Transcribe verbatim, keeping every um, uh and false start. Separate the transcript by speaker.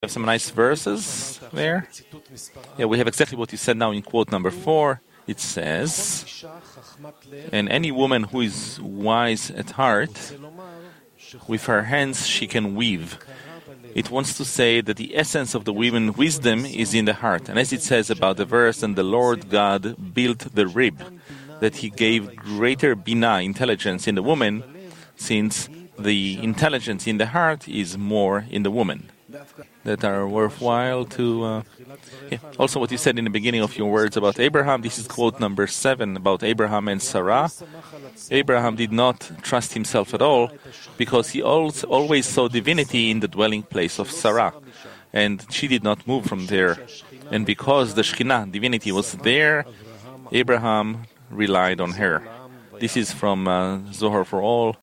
Speaker 1: have some nice verses there. Yeah, we have exactly what you said now in quote number four. It says, and any woman who is wise at heart, with her hands she can weave. It wants to say that the essence of the woman's wisdom is in the heart. And as it says about the verse, and the Lord God built the rib, that he gave greater bina, intelligence in the woman, since the intelligence in the heart is more in the woman. That are worthwhile to... Uh, yeah. Also what you said in the beginning of your words about Abraham, this is quote number seven about Abraham and Sarah. Abraham did not trust himself at all because he always saw divinity in the dwelling place of Sarah. And she did not move from there. And because the Shekhinah, divinity, was there, Abraham relied on her. This is from uh, Zohar for All.